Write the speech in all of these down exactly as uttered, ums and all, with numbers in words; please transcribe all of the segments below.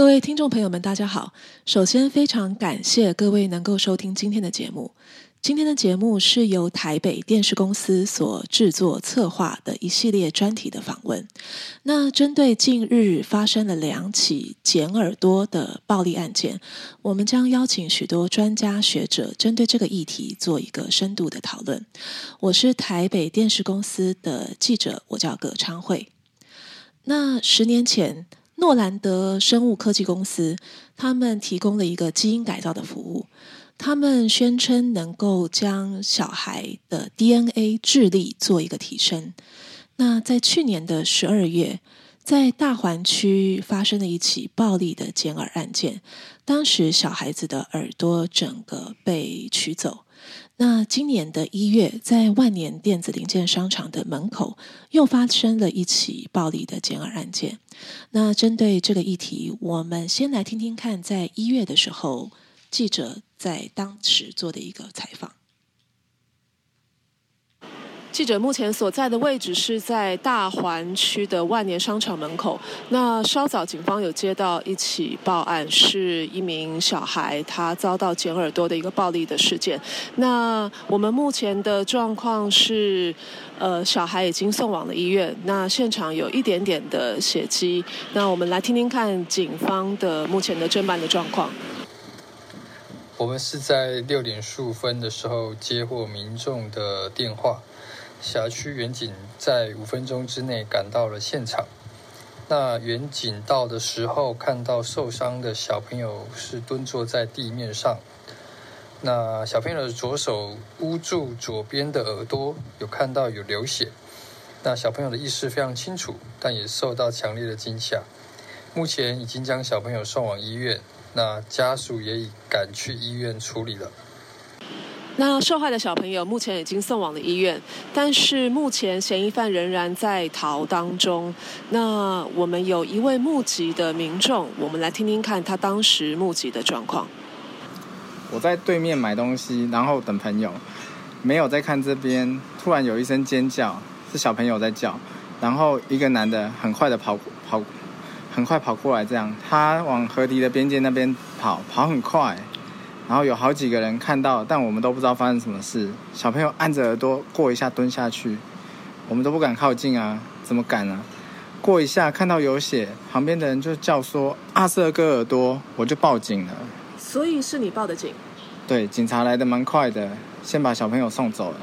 各位听众朋友们，大家好。首先，非常感谢各位能够收听今天的节目。今天的节目是由台北电视公司所制作策划的一系列专题的访问。那针对近日发生了两起剪耳朵的暴力案件，我们将邀请许多专家学者针对这个议题做一个深度的讨论。我是台北电视公司的记者，我叫葛昌慧。那十年前，诺兰德生物科技公司，他们提供了一个基因改造的服务。他们宣称能够将小孩的 D N A 智力做一个提升。那在去年的十二月，在大环区发生了一起暴力的剪耳案件，当时小孩子的耳朵整个被取走。那今年的一月，在万年电子零件商场的门口又发生了一起暴力的剪耳案件。那针对这个议题，我们先来听听看在一月的时候记者在当时做的一个采访。记者目前所在的位置是在大环区的万年商场门口。那稍早警方有接到一起报案，是一名小孩他遭到剪耳朵的一个暴力的事件。那我们目前的状况是呃，小孩已经送往了医院，那现场有一点点的血迹。那我们来听听看警方的目前的侦办的状况。 我们是在六点十五分的时候接获民众的电话，辖区员警在五分钟之内赶到了现场。那员警到的时候，看到受伤的小朋友是蹲坐在地面上。那小朋友的左手捂住左边的耳朵，有看到有流血。那小朋友的意识非常清楚，但也受到强烈的惊吓。目前已经将小朋友送往医院。那家属也已赶去医院处理了。 那受害的小朋友目前已经送往了医院，但是目前嫌疑犯仍然在逃当中。那我们有一位目击的民众，我们来听听看他当时目击的状况。 我在对面买东西，然后等朋友，没有在看这边，突然有一声尖叫，是小朋友在叫，然后一个男的很快的跑跑。很快跑过来，这样他往河堤的边界那边跑，跑很快，然后有好几个人看到，但我们都不知道发生什么事。小朋友按着耳朵过一下蹲下去，我们都不敢靠近啊，怎么敢啊？过一下看到有血，旁边的人就叫说阿瑟割耳朵，我就报警了。 所以是你报的警？ 对，警察来的蛮快的，先把小朋友送走了。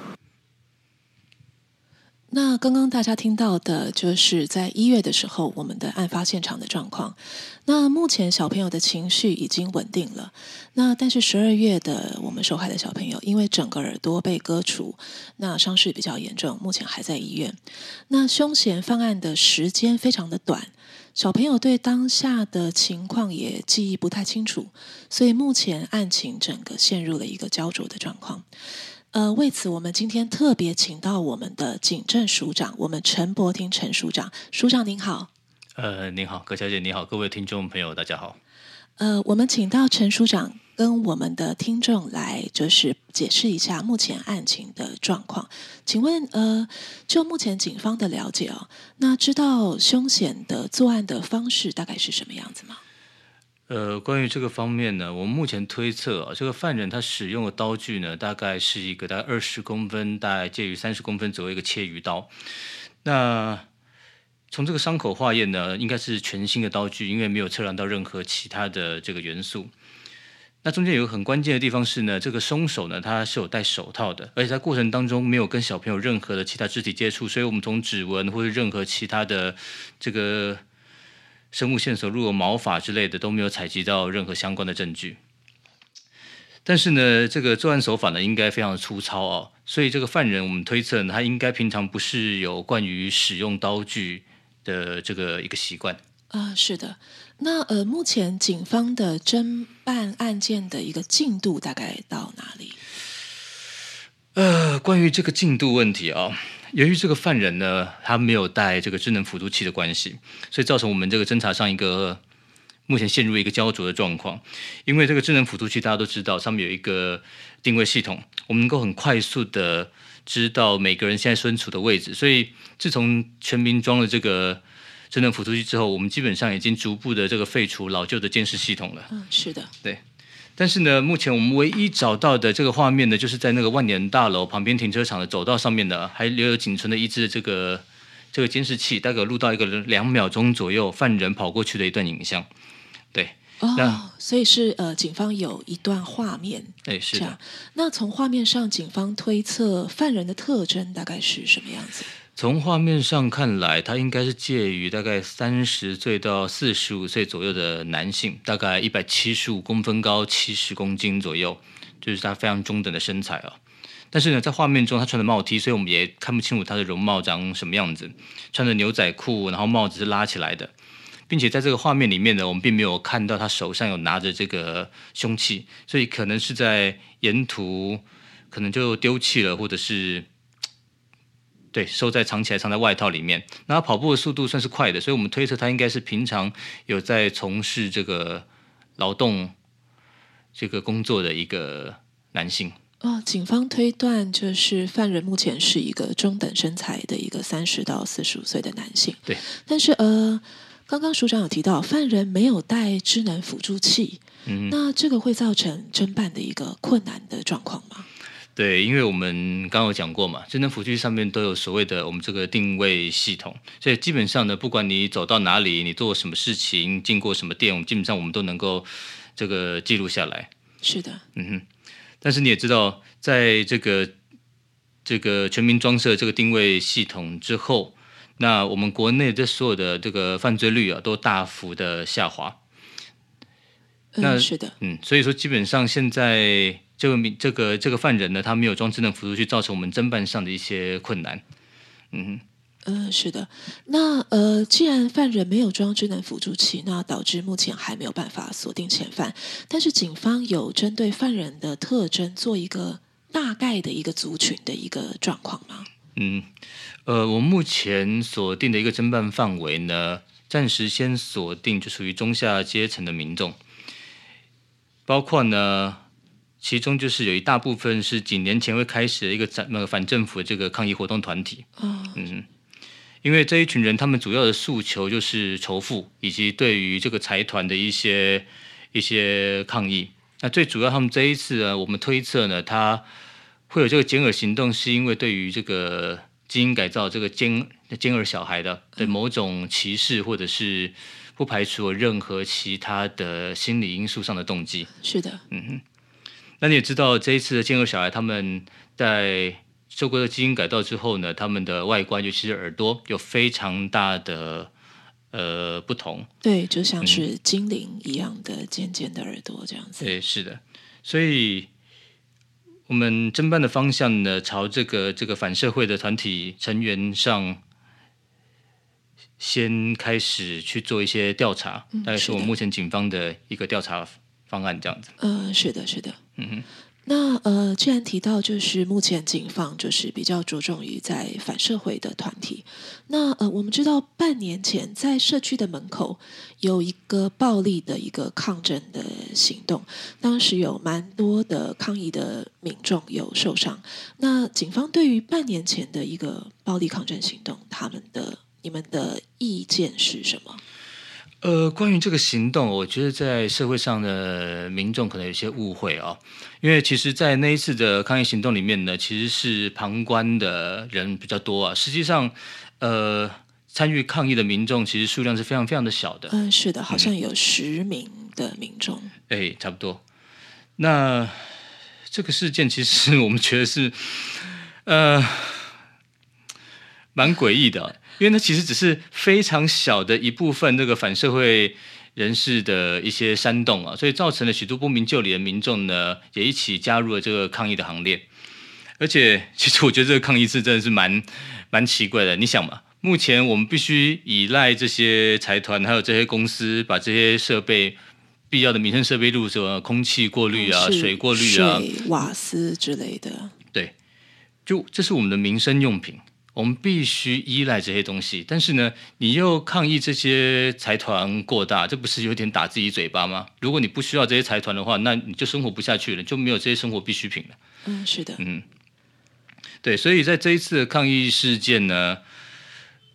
那刚刚大家听到的就是在一月的时候我们的案发现场的状况。那目前小朋友的情绪已经稳定了，那但是十二月的我们受害的小朋友因为整个耳朵被割除，那伤势比较严重，目前还在医院。那凶嫌犯案的时间非常的短，小朋友对当下的情况也记忆不太清楚，所以目前案情整个陷入了一个焦灼的状况。呃，为此我们今天特别请到我们的警政署长，我们陈柏廷陈署长。署长您好。 呃，您好，葛小姐，你好，各位听众朋友，大家好。 呃，我们请到陈署长跟我们的听众来，就是解释一下目前案情的状况。请问，呃，就目前警方的了解哦，那知道凶嫌的作案的方式大概是什么样子吗？ 呃，关于这个方面呢，我们目前推测啊，这个犯人他使用的刀具呢，大概是一个大概二十公分，大概介于三十公分左右一个切鱼刀。那从这个伤口化验呢，应该是全新的刀具，因为没有测量到任何其他的这个元素。那中间有个很关键的地方是呢，这个凶手呢，他是有戴手套的，而且在过程当中没有跟小朋友任何的其他肢体接触，所以我们从指纹或者任何其他的这个生物线索，如果毛发之类的都没有采集到任何相关的证据。但是呢，这个作案手法呢，应该非常的粗糙哦，所以这个犯人我们推测呢，他应该平常不是有惯于使用刀具的这个一个习惯。 啊、呃，是的。那呃，目前警方的侦办案件的一个进度大概到哪里？ 呃，关于这个进度问题啊，由于这个犯人呢，他没有带这个智能辅助器的关系，所以造成我们这个侦查上一个目前陷入一个焦灼的状况。因为这个智能辅助器大家都知道，上面有一个定位系统，我们能够很快速的知道每个人现在身处的位置。所以自从全民装了这个智能辅助器之后，我们基本上已经逐步的这个废除老旧的监视系统了。 嗯，是的， 对。但是呢，目前我们唯一找到的这个画面呢，就是在那个万年大楼旁边停车场的走道上面的，还留有仅存的一支这个这个监视器，大概录到一个两秒钟左右犯人跑过去的一段影像。对， 哦，所以是呃，警方有一段画面， 哎，是的。 那从画面上，警方推测犯人的特征大概是什么样子？ 从画面上看来，他应该是介于大概三十岁到四十五岁左右的男性，大概一百七十五公分高，七十公斤左右，就是他非常中等的身材啊。但是呢，在画面中他穿的帽 T， 所以我们也看不清楚他的容貌长什么样子。穿着牛仔裤，然后帽子是拉起来的，并且在这个画面里面呢，我们并没有看到他手上有拿着这个凶器，所以可能是在沿途可能就丢弃了，或者是。对，收在藏起来，藏在外套里面。然后跑步的速度算是快的，所以我们推测他应该是平常有在从事这个劳动这个工作的一个男性。 哦，警方推断就是犯人目前是一个中等身材的一个三十到四十五岁的男性。 对， 但是呃，刚刚署长有提到犯人没有带智能辅助器，嗯，那这个会造成侦办的一个困难的状况吗？ 对，因为我们刚刚有讲过嘛，智能辅助器上面都有所谓的我们这个定位系统，所以基本上呢，不管你走到哪里，你做什么事情，经过什么店，基本上我们都能够这个记录下来。 是的， 嗯哼。但是你也知道，在这个这个全民装设这个定位系统之后，那我们国内这所有的这个犯罪率啊，都大幅的下滑。 那嗯，是的， 嗯，所以说基本上现在。这个这个这个犯人呢，他没有装智能辅助器，造成我们侦办上的一些困难。嗯嗯、呃，是的。那呃，既然犯人没有装智能辅助器，那导致目前还没有办法锁定嫌犯。但是警方有针对犯人的特征做一个大概的一个族群的一个状况吗？ 嗯，呃，我目前锁定的一个侦办范围呢，暂时先锁定就属于中下阶层的民众，包括呢。其中就是有一大部分是几年前会开始的一个那个反政府的这个抗议活动团体， 哦、 嗯，因为这一群人他们主要的诉求就是仇富，以及对于这个财团的一些一些抗议。那最主要他们这一次呢，我们推测呢，他会有这个奸耳行动，是因为对于这个基因改造这个奸奸耳小孩的对某种歧视，或者是不排除有任何其他的心理因素上的动机。 是的， 嗯哼。那你也知道，这一次的奸耳小孩，他们在受过的基因改造之后呢，他们的外观，尤其是耳朵，有非常大的呃不同。 对，就像是精灵一样的尖尖的耳朵这样子。 对，是的。所以，我们侦办的方向呢，朝这个这个反社会的团体成员上，先开始去做一些调查， 嗯、 大概是我们目前警方的一个调查方案这样子。 呃，是的，是的。 嗯哼。 那呃，既然提到就是目前警方就是比较着重于在反社会的团体，那呃，我们知道半年前在社区的门口有一个暴力的一个抗争的行动，当时有蛮多的抗议的民众有受伤。那警方对于半年前的一个暴力抗争行动，他们的你们的意见是什么？ 呃，关于这个行动，我觉得在社会上的民众可能有些误会啊，因为其实，在那一次的抗议行动里面呢，其实是旁观的人比较多啊。实际上，呃，参与抗议的民众其实数量是非常非常的小的。 嗯，是的，好像有十名的民众。 哎、嗯，差不多。那这个事件其实我们觉得是，呃，蛮诡异的、啊。因为它其实只是非常小的一部分这个反社会人士的一些煽动啊，所以造成了许多不明就里的民众呢，也一起加入了这个抗议的行列。而且，其实我觉得这个抗议是真的是蛮蛮奇怪的。你想嘛，目前我们必须依赖这些财团还有这些公司，把这些设备必要的民生设备入什么空气过滤啊、水过滤啊、 水瓦斯之类的。 对，就这是我们的民生用品。我们必须依赖这些东西，但是呢，你又抗议这些财团过大，这不是有点打自己嘴巴吗？如果你不需要这些财团的话，那你就生活不下去了，就没有这些生活必需品了。 嗯，是的， 嗯，对，所以在这一次的抗议事件呢，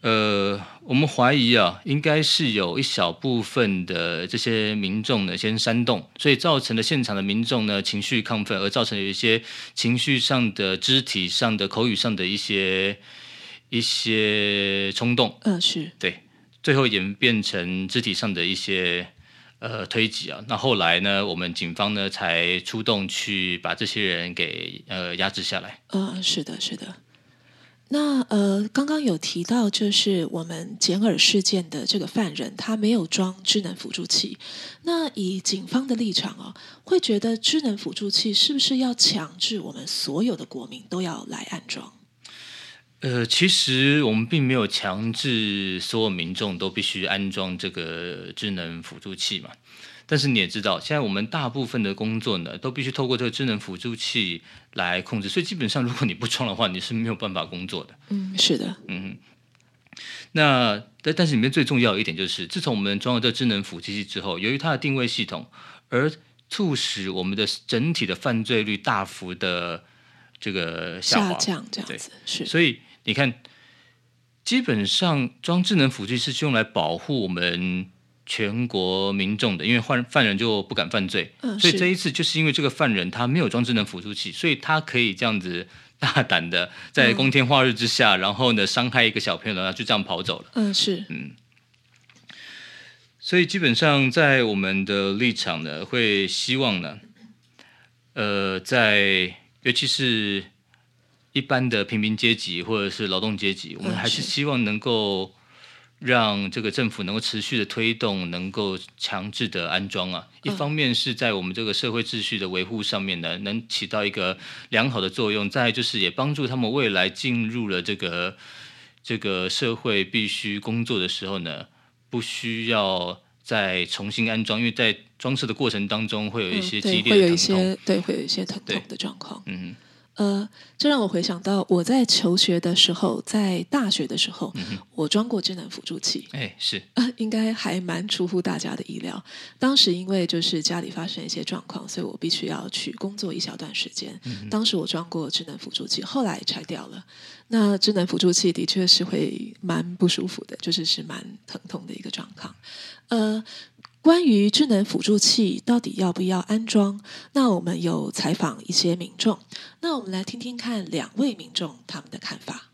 呃，我们怀疑啊，应该是有一小部分的这些民众呢先煽动，所以造成了现场的民众呢情绪亢奋，而造成有一些情绪上的、肢体上的、口语上的一些一些冲动。 嗯、呃，是对，最后演变成肢体上的一些呃推挤啊。那后来呢，我们警方呢才出动去把这些人给呃压制下来。 嗯、呃，是的，是的。那呃，刚刚有提到，就是我们简耳事件的这个犯人，他没有装智能辅助器。那以警方的立场哦，会觉得智能辅助器是不是要强制我们所有的国民都要来安装？ 呃，其实我们并没有强制所有民众都必须安装这个智能辅助器嘛。但是你也知道，现在我们大部分的工作呢，都必须透过这个智能辅助器来控制，所以基本上如果你不装的话，你是没有办法工作的。 嗯，是的。 嗯，那但但是里面最重要的一点就是，自从我们装了这个智能辅助器之后，由于它的定位系统，而促使我们的整体的犯罪率大幅的这个下滑下降，这样子是。 所以你看，基本上装智能辅助器是用来保护我们全国民众的，因为犯犯人就不敢犯罪、嗯、所以这一次就是因为这个犯人他没有装智能辅助器，所以他可以这样子大胆的在光天化日之下、嗯、然后呢伤害一个小朋友，然后就这样跑走了。 嗯，是。 嗯，所以基本上在我们的立场呢，会希望呢，呃，在尤其是一般的平民阶级或者是劳动阶级，我们还是希望能够让这个政府能够持续的推动，能够强制的安装啊。一方面是在我们这个社会秩序的维护上面呢，能起到一个良好的作用；再来就是也帮助他们未来进入了这个这个社会必须工作的时候呢，不需要再重新安装，因为在装设的过程当中会有一些激烈的疼痛， 嗯、对，会有一些对，会有一些疼痛的状况。 嗯。 呃，这让我回想到我在求学的时候，在大学的时候，嗯、我装过智能辅助器。 哎，是， 呃，应该还蛮出乎大家的意料。当时因为就是家里发生一些状况，所以我必须要去工作一小段时间。嗯、当时我装过智能辅助器，后来拆掉了。那智能辅助器的确是会蛮不舒服的，就是是蛮疼痛的一个状况。呃。关于智能辅助器到底要不要安装，那我们有采访一些民众，那我们来听听看两位民众他们的看法。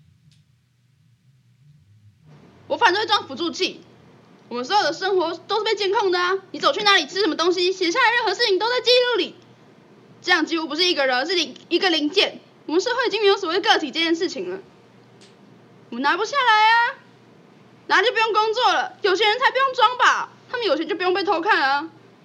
我反对装辅助器，我们所有的生活都是被监控的啊！你走去哪里吃什么东西，写下来任何事情都在记录里，这样几乎不是一个人，是一个零件。我们社会已经没有所谓个体这件事情了，我们拿不下来啊，拿就不用工作了，有钱人才不用装吧。他们有钱就不用被偷看啊。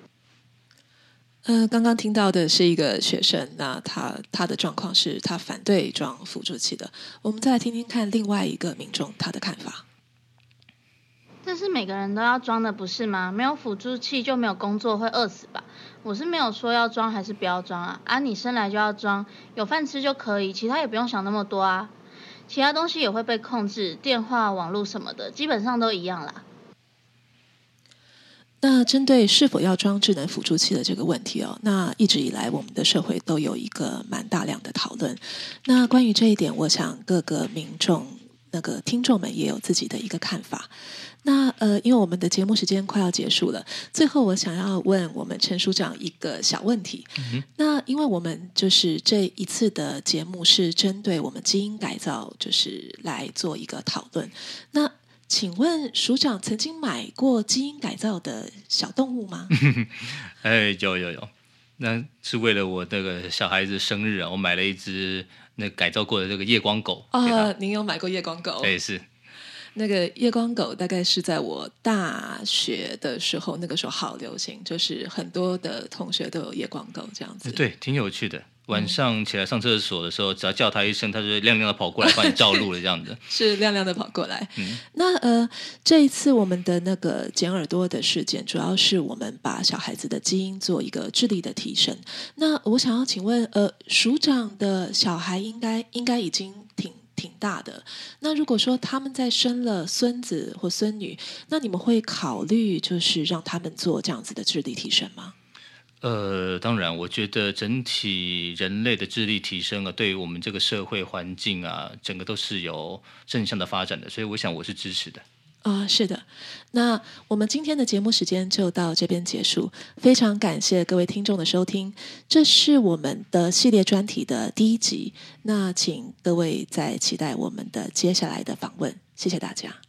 呃，刚刚听到的是一个学生，那他他的状况是他反对装辅助器的。我们再来听听看另外一个民众他的看法。 这是每个人都要装的，不是吗？没有辅助器就没有工作，会饿死吧？我是没有说要装还是不要装啊。啊，你生来就要装，有饭吃就可以，其他也不用想那么多啊。其他东西也会被控制，电话、网络什么的，基本上都一样啦。 那针对是否要装智能辅助器的这个问题哦，那一直以来我们的社会都有一个蛮大量的讨论。那关于这一点，我想各个民众、那个听众们也有自己的一个看法。那呃，因为我们的节目时间快要结束了，最后我想要问我们陈署长一个小问题。嗯、那因为我们就是这一次的节目是针对我们基因改造，就是来做一个讨论。那请问署长曾经买过基因改造的小动物吗？ 哎，有有有，那是为了我那个小孩子生日啊，我买了一只那改造过的这个夜光狗。 啊、呃，您有买过夜光狗？ 对，是。 那个夜光狗大概是在我大学的时候，那个时候好流行，就是很多的同学都有夜光狗这样子。 对，挺有趣的。晚上起来上厕所的时候，只要叫他一声，他就亮亮的跑过来帮你照路了，这样子。 是亮亮的跑过来。嗯、那呃，这一次我们的那个剪耳朵的事件，主要是我们把小孩子的基因做一个智力的提升。那我想要请问，呃，署长的小孩应该应该已经挺挺大的。那如果说他们在生了孙子或孙女，那你们会考虑就是让他们做这样子的智力提升吗？ 呃，当然，我觉得整体人类的智力提升啊，对于我们这个社会环境啊，整个都是有正向的发展的，所以我想我是支持的。 啊、呃，是的。那我们今天的节目时间就到这边结束，非常感谢各位听众的收听，这是我们的系列专题的第一集，那请各位再期待我们的接下来的访问，谢谢大家。